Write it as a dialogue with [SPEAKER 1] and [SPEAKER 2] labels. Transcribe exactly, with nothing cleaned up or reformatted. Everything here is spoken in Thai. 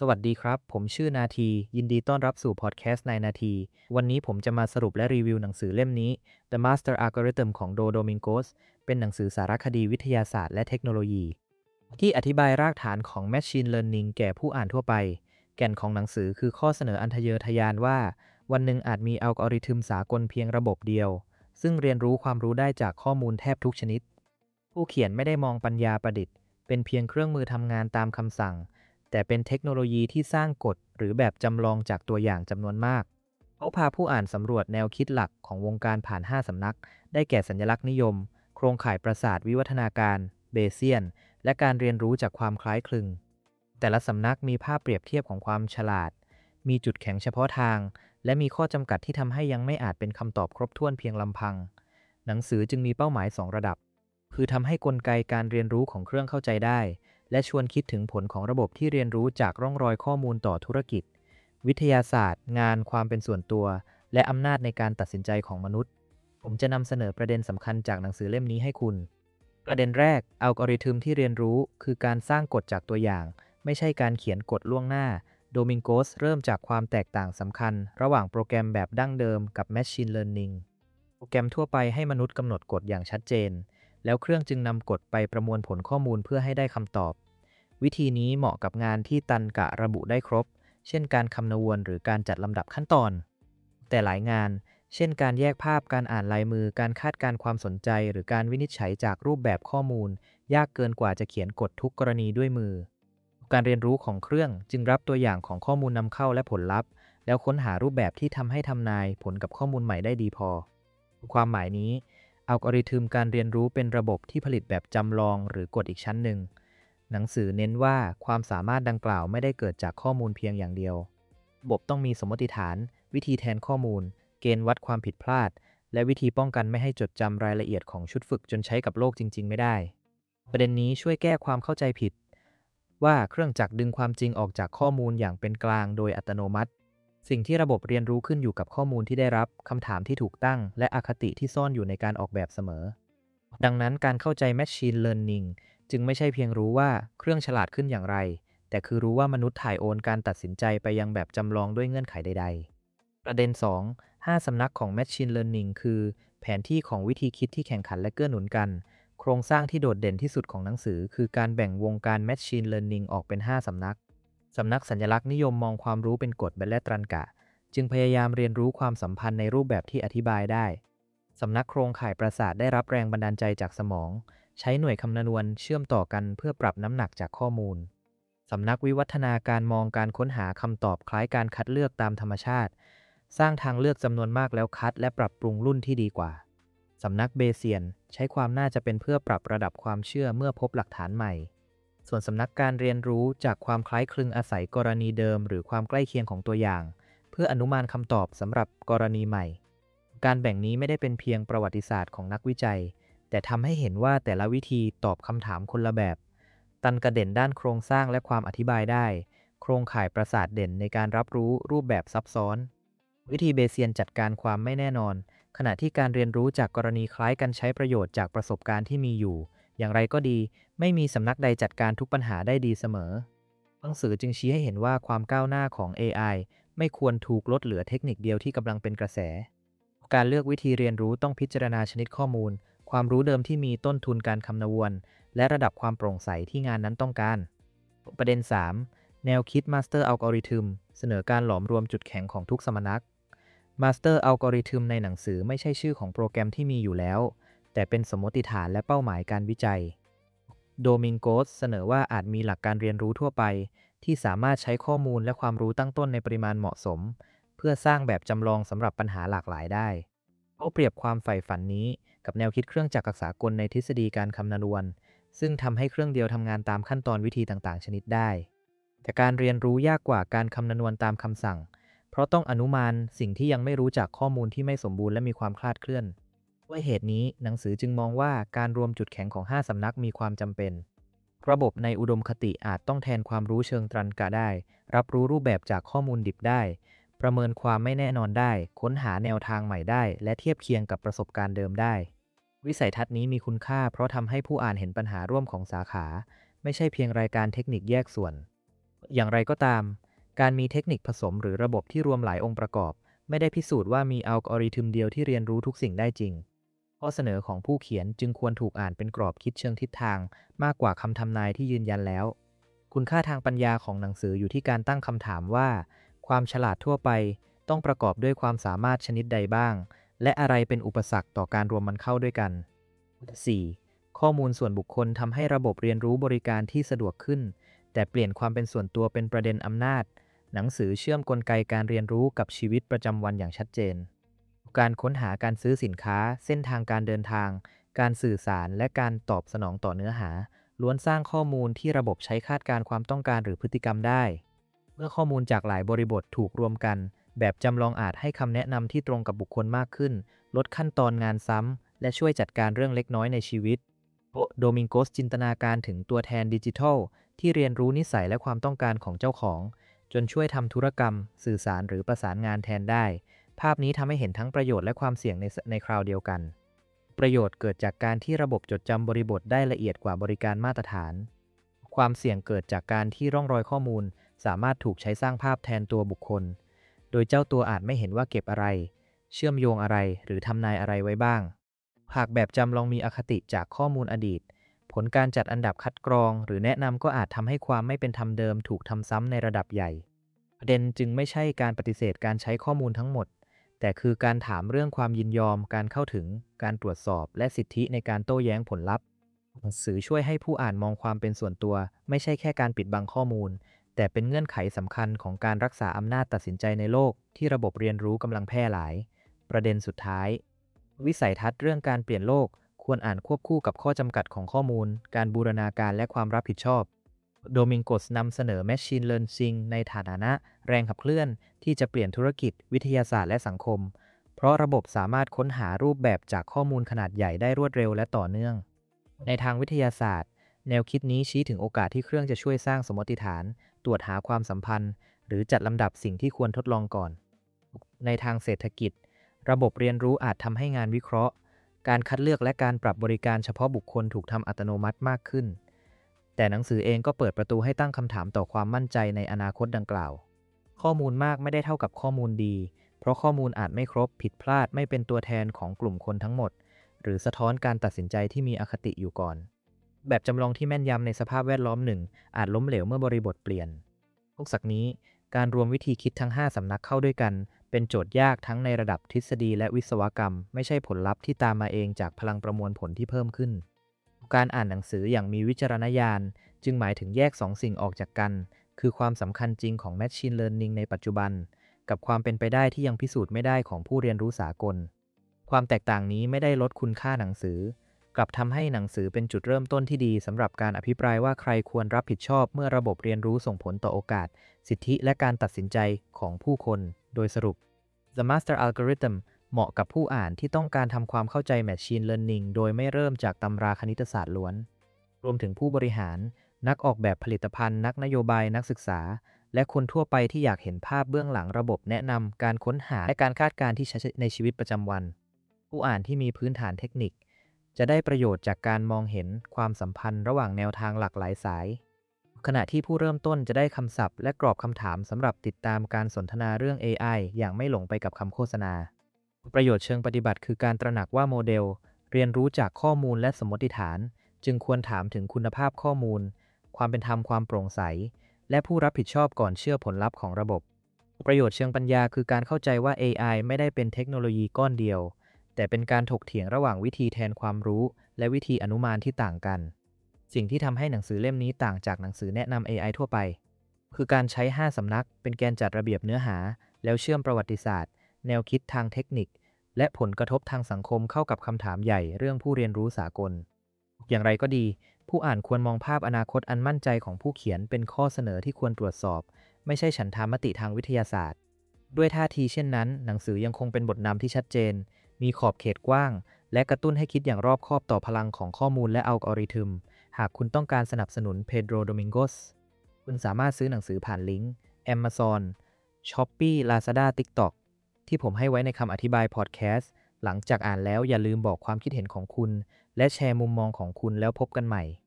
[SPEAKER 1] สวัสดีครับ ผมชื่อนาที ยินดีต้อนรับสู่พอดแคสต์ในนาที วันนี้ผมจะมาสรุปและรีวิวหนังสือเล่มนี้ The Master Algorithm ของโดโดมิงโกสเป็นหนังสือสารคดีวิทยาศาสตร์และเทคโนโลยีที่อธิบายรากฐานของ Machine Learning แก่ผู้อ่านทั่วไป แก่นของหนังสือคือข้อเสนออันทะเยอทะยานว่า วันหนึ่งอาจมีอัลกอริทึมสากลเพียงระบบเดียว ซึ่งเรียนรู้ความรู้ได้จากข้อมูลแทบทุกชนิด ผู้เขียนไม่ได้มองปัญญาประดิษฐ์เป็นเพียงเครื่องมือทำงานตามคำสั่ง แต่เป็นเทคโนโลยีที่สร้างกฎหรือแบบจำลองจากตัวอย่างจำนวนมาก เขาพาผู้อ่านสำรวจแนวคิดหลักของวงการผ่านห้าสำนัก ได้แก่สัญลักษณ์นิยม โครงข่ายประสาทวิวัฒนาการ เบเซียน และการเรียนรู้จากความคล้ายคลึง แต่ละสำนักมีภาพเปรียบเทียบของความฉลาด มีจุดแข็งเฉพาะทาง และมีข้อจำกัดที่ทำให้ยังไม่อาจเป็นคำตอบครบถ้วนเพียงลำพัง หนังสือจึงมีเป้าหมายสองระดับ คือทำให้กลไกการเรียนรู้ของเครื่องเข้าใจได้ และชวนคิดถึงผลของระบบที่เรียนรู้จากร่องรอยข้อมูลต่อธุรกิจ วิทยาศาสตร์ งานความเป็นส่วนตัว และอำนาจในการตัดสินใจของมนุษย์ ผมจะนำเสนอประเด็นสำคัญจากหนังสือเล่มนี้ให้คุณ ประเด็นแรก อัลกอริทึมที่เรียนรู้คือการสร้างกฎจากตัวอย่าง ไม่ใช่การเขียนกฎล่วงหน้า โดมิงโกสเริ่มจากความแตกต่างสำคัญ ระหว่างโปรแกรมแบบดั้งเดิมกับ Machine Learning โปรแกรมทั่วไปให้มนุษย์กำหนดกฎอย่างชัดเจน แล้วเครื่องจึงนำกฎไปประมวลผลข้อมูลเพื่อให้ได้คำตอบ วิธีนี้เหมาะกับงานที่ตันกะระบุได้ครบ เช่นการคำนวณหรือการจัดลำดับขั้นตอน แต่หลายงาน เช่นการแยกภาพ การอ่านลายมือ การคาดการณ์ความสนใจ หรือการวินิจฉัยจากรูปแบบข้อมูล ยากเกินกว่าจะเขียนกฎทุกกรณีด้วยมือ การเรียนรู้ของเครื่องจึงรับตัวอย่างของข้อมูลนำเข้าและผลลัพธ์ แล้วค้นหารูปแบบที่ทำให้ทำนายผลกับข้อมูลใหม่ได้ดีพอ ความหมายนี้ อัลกอริทึมการเรียนรู้เป็นระบบที่ผลิตแบบจำลองหรือกฎอีกชั้นหนึ่ง หนังสือเน้นว่าความสามารถดังกล่าวไม่ได้เกิดจากข้อมูลเพียงอย่างเดียว ระบบต้องมีสมมติฐาน วิธีแทนข้อมูล เกณฑ์วัดความผิดพลาด และวิธีป้องกันไม่ให้จดจำรายละเอียดของชุดฝึกจนใช้กับโลกจริงๆไม่ได้ ประเด็นนี้ช่วยแก้ความเข้าใจผิด ว่าเครื่องจักรดึงความจริงออกจากข้อมูลอย่างเป็นกลางโดยอัตโนมัติ สิ่งที่ระบบเรียนรู้ขึ้นอยู่กับข้อมูลที่ได้รับ คำถามที่ถูกตั้ง และอคติที่ซ่อนอยู่ในการออกแบบเสมอ ดังนั้นการเข้าใจ Machine Learning จึงไม่ใช่เพียงรู้ว่าเครื่องฉลาดขึ้นอย่างไร แต่คือรู้ว่ามนุษย์ถ่ายโอนการตัดสินใจไปยังแบบจำลองด้วยเงื่อนไขใดๆ ประเด็น สอง ห้า สำนักของ Machine Learning คือ แผนที่ของวิธีคิดที่แข่งขันและเกื้อหนุนกัน โครงสร้างที่โดดเด่นที่สุดของหนังสือคือการแบ่งวงการ Machine Learning ออกเป็น ห้า สำนัก สำนักสัญลักษณ์นิยมมองความรู้เป็นกฎและตรรกะ จึงพยายามเรียนรู้ความสัมพันธ์ในรูปแบบที่อธิบายได้ สำนักโครงข่ายประสาทได้รับแรงบันดาลใจจากสมอง ใช้หน่วยคำนวณเชื่อมต่อกันเพื่อปรับน้ำหนักจากข้อมูล สำนักวิวัฒนาการมองการค้นหาคำตอบคล้ายการคัดเลือกตามธรรมชาติ สร้างทางเลือกจำนวนมากแล้วคัดและปรับปรุงรุ่นที่ดีกว่า สำนักเบเซียนใช้ความน่าจะเป็นเพื่อปรับระดับความเชื่อเมื่อพบหลักฐานใหม่ ส่วนสำนักการเรียนรู้จากความคล้ายคลึงอาศัยกรณีเดิมหรือความใกล้เคียงของตัวอย่าง เพื่ออนุมานคำตอบสำหรับกรณีใหม่ การแบ่งนี้ไม่ได้เป็นเพียงประวัติศาสตร์ของนักวิจัย แต่ทำให้เห็นว่าแต่ละวิธีตอบคำถามคนละแบบ ตันกระเด่นด้านโครงสร้างและความอธิบายได้ โครงข่ายประสาทเด่นในการรับรู้รูปแบบซับซ้อน วิธีเบเซียนจัดการความไม่แน่นอน ขณะที่การเรียนรู้จากกรณีคล้ายกันใช้ประโยชน์จากประสบการณ์ที่มีอยู่ อย่างไรก็ดี ไม่มีสำนักใดจัดการทุกปัญหาได้ดีเสมอ หนังสือจึงชี้ให้เห็นว่าความก้าวหน้าของ เอ ไอ ไม่ควรถูกลดเหลือเทคนิคเดียวที่กำลังเป็นกระแส การเลือกวิธีเรียนรู้ต้องพิจารณาชนิดข้อมูล ความรู้เดิมที่มีต้นทุนการคำนวณ และระดับความโปร่งใสที่งานนั้นต้องการ ประเด็น สาม แนวคิด Master Algorithm เสนอการหลอมรวมจุดแข็งของทุกสมนัก Master Algorithm ในหนังสือไม่ใช่ชื่อของโปรแกรมที่มีอยู่แล้ว แต่เป็นสมมติฐานและเป้าหมายการวิจัย โดมิงโกสเสนอว่าอาจมีหลักการเรียนรู้ทั่วไปที่สามารถใช้ข้อมูลและความรู้ตั้งต้นในปริมาณเหมาะสม เพื่อสร้างแบบจำลองสำหรับปัญหาหลากหลายได้ เขาเปรียบความใฝ่ฝันนี้กับแนวคิดเครื่องจักรสากลในทฤษฎีการคำนวณ ซึ่งทำให้เครื่องเดียวทำงานตามขั้นตอนวิธีต่างๆชนิดได้ แต่การเรียนรู้ยากกว่าการคำนวณตามคำสั่ง เพราะต้องอนุมานสิ่งที่ยังไม่รู้จากข้อมูลที่ไม่สมบูรณ์และมีความคลาดเคลื่อน ด้วยเหตุนี้หนังสือจึงมองว่าการรวมจุดแข็งของห้าสำนักมีความจำเป็น ระบบในอุดมคติอาจต้องแทนความรู้เชิงตรรกะได้ รับรู้รูปแบบจากข้อมูลดิบได้ ประเมินความไม่แน่นอนได้ ค้นหาแนวทางใหม่ได้ และเทียบเคียงกับประสบการณ์เดิมได้ วิสัยทัศน์นี้มีคุณค่าเพราะทำให้ผู้อ่านเห็นปัญหาร่วมของสาขา ไม่ใช่เพียงรายการเทคนิคแยกส่วนอย่างไรก็ตามการมีเทคนิคผสมหรือระบบที่รวมหลายองค์ประกอบไม่ได้พิสูจน์ว่ามีอัลกอริทึมเดียวที่เรียนรู้ทุกสิ่งได้จริงข้อเสนอของผู้เขียนจึงควรถูกอ่านเป็นกรอบคิดเชิงทิศทางมากกว่าคำทำนายที่ยืนยันแล้วคุณค่าทางปัญญาของหนังสืออยู่ที่การตั้งคำถามว่าความฉลาดทั่วไปต้องประกอบด้วยความสามารถชนิดใดบ้างและอะไรเป็นอุปสรรคต่อการรวมมันเข้าด้วยกัน สี่. ข้อมูลส่วนบุคคลทำให้ระบบเรียนรู้บริการที่สะดวกขึ้นแต่เปลี่ยนความเป็นส่วนตัวเป็นประเด็นอำนาจหนังสือเชื่อมกลไกการเรียนรู้กับชีวิตประจำวันอย่างชัดเจนการค้นหาการซื้อสินค้าเส้นทางการเดินทางการสื่อสารและการตอบสนองต่อเนื้อหาล้วนสร้างข้อมูลที่ระบบใช้คาดการณ์ความต้องการหรือพฤติกรรมได้เมื่อข้อมูลจากหลายบริบทถูกรวมกันแบบจำลองอาจให้คำแนะนำที่ตรงกับบุคคลมากขึ้นลดขั้นตอนงานซ้ำและช่วยจัดการเรื่องเล็กน้อยในชีวิตโดมิงโกสจินตนาการถึงตัวแทนดิจิทัลที่เรียนรู้นิสัยและความต้องการของเจ้าของจนช่วยทำธุรกรรมสื่อสารหรือประสานงานแทนได้ภาพนี้ทำให้เห็นทั้งประโยชน์และความเสี่ยงในในคราวเดียวกันประโยชน์เกิดจากการที่ระบบจดจำบริบทได้ละเอียดกว่าบริการมาตรฐานความเสี่ยงเกิดจากการที่ร่องรอยข้อมูลสามารถถูกใช้สร้างภาพแทนตัวบุคคลโดยเจ้าตัวอาจไม่เห็นว่าเก็บอะไรเชื่อมโยงอะไรหรือทำนายอะไรไว้บ้างหากแบบจำลองมีอคติจากข้อมูลอดีตผลการจัดอันดับคัดกรองหรือแนะนำก็อาจทำให้ความไม่เป็นธรรมเดิมถูกทำซ้ำในระดับใหญ่ประเด็นจึงไม่ใช่การปฏิเสธการใช้ข้อมูลทั้งหมดแต่คือการถามเรื่องความยินยอมการเข้าถึงการตรวจสอบและสิทธิในการโต้แย้งผลลัพธ์หนังสือช่วยให้ผู้อ่านมองความเป็นส่วนตัวไม่ใช่แค่การปิดบังข้อมูลแต่เป็นเงื่อนไขสำคัญของการรักษาอำนาจตัดสินใจในโลกที่ระบบเรียนรู้กำลังแพร่หลายประเด็นสุดท้ายวิสัยทัศน์เรื่องการเปลี่ยนโลกควรอ่านควบคู่กับข้อจำกัดของข้อมูลการบูรณาการและความรับผิดชอบโดมิงโกสนำเสนอ Machine Learning ในฐานะแรงขับเคลื่อนที่จะเปลี่ยนธุรกิจวิทยาศาสตร์และสังคมเพราะระบบสามารถค้นหารูปแบบจากข้อมูลขนาดใหญ่ได้รวดเร็วและต่อเนื่องในทางวิทยาศาสตร์แนวคิดนี้ชี้ถึงโอกาสที่เครื่องจะช่วยสร้างสมมติฐานตรวจหาความสัมพันธ์หรือจัดลำดับสิ่งที่ควรทดลองก่อนในทางเศรษฐกิจระบบเรียนรู้อาจทำให้งานวิเคราะห์การคัดเลือกและการปรับบริการเฉพาะบุคคลถูกทำอัตโนมัติมากขึ้นแต่หนังสือเองก็เปิดประตูให้ตั้งคำถามต่อความมั่นใจในอนาคตดังกล่าวข้อมูลมากไม่ได้เท่ากับข้อมูลดีเพราะข้อมูลอาจไม่ครบผิดพลาดไม่เป็นตัวแทนของกลุ่มคนทั้งหมดหรือสะท้อนการตัดสินใจที่มีอคติอยู่ก่อนแบบจำลองที่แม่นยำในสภาพแวดล้อมหนึ่งอาจล้มเหลวเมื่อบริบทเปลี่ยนนอกจากนี้การรวมวิธีคิดทั้งห้าสำนักเข้าด้วยกันเป็นโจทย์ยากทั้งในระดับทฤษฎีและวิศวกรรมไม่ใช่ผลลัพธ์ที่ตามมาเองจากพลังประมวลผลที่เพิ่มขึ้นการอ่านหนังสืออย่างมีวิจารณญาณจึงหมายถึงแยกสองสิ่งออกจากกันคือความสำคัญจริงของ Machine Learning ในปัจจุบันกับความเป็นไปได้ที่ยังพิสูจน์ไม่ได้ของผู้เรียนรู้สากลความแตกต่างนี้ไม่ได้ลดคุณค่าหนังสือกลับทำให้หนังสือเป็นจุดเริ่มต้นที่ดีสำหรับการอภิปรายว่าใครควรรับผิดชอบเมื่อระบบเรียนรู้ส่งผลต่อโอกาสสิทธิและการตัดสินใจของผู้คนโดยสรุป The Master Algorithm เหมาะกับผู้อ่านที่ต้องการทำความเข้าใจ Machine Learning โดยไม่เริ่มจากตำราคณิตศาสตร์ล้วนรวมถึงผู้บริหารนักออกแบบผลิตภัณฑ์นักนโยบายนักศึกษาและคนทั่วไปที่อยากเห็นภาพเบื้องหลังระบบแนะนำการค้นหาและการคาดการณ์ที่ใช้ในชีวิตประจำวันผู้อ่านที่มีพื้นฐานเทคนิคจะได้ประโยชน์จากการมองเห็นความสัมพันธ์ระหว่างแนวทางหลากหลายสายขณะที่ผู้เริ่มต้นจะได้คำศัพท์และกรอบคำถามสำหรับติดตามการสนทนาเรื่อง เอ ไอ อย่างไม่หลงไปกับคำโฆษณาประโยชน์เชิงปฏิบัติคือการตระหนักว่าโมเดลเรียนรู้จากข้อมูลและสมมติฐานจึงควรถามถึงคุณภาพข้อมูลความเป็นธรรมความโปร่งใสและผู้รับผิดชอบก่อนเชื่อผลลัพธ์ของระบบประโยชน์เชิงปัญญาคือการเข้าใจว่า เอ ไอ ไม่ได้เป็นเทคโนโลยีก้อนเดียวแต่เป็นการถกเถียงระหว่างวิธีแทนความรู้และวิธีอนุมานที่ต่างกันสิ่งที่ทำให้หนังสือเล่มนี้ต่างจากหนังสือแนะนำ เอ ไอ ทั่วไปคือการใช้ห้าสำนักเป็นแกนจัดระเบียบเนื้อหาแล้วเชื่อมประวัติศาสตร์แนวคิดทางเทคนิคและผลกระทบทางสังคมเข้ากับคำถามใหญ่เรื่องผู้เรียนรู้สากลอย่างไรก็ดีผู้อ่านควรมองภาพอนาคตอันมั่นใจของผู้เขียนเป็นข้อเสนอที่ควรตรวจสอบไม่ใช่ฉันทามติทางวิทยาศาสตร์ด้วยท่าทีเช่นนั้นหนังสือยังคงเป็นบทนำที่ชัดเจนมีขอบเขตกว้างและกระตุ้นให้คิดอย่างรอบคอบต่อพลังของข้อมูลและอัลกอริทึมหากคุณต้องการสนับสนุนเพโดรโดมิงโกสคุณสามารถซื้อหนังสือผ่านลิงก์ Amazon Shopee Lazada TikTok ที่ผมให้ไว้ในคำอธิบายพอดแคสต์หลังจากอ่านแล้วอย่าลืมบอกความคิดเห็นของคุณและแชร์มุมมองของคุณแล้วพบกันใหม่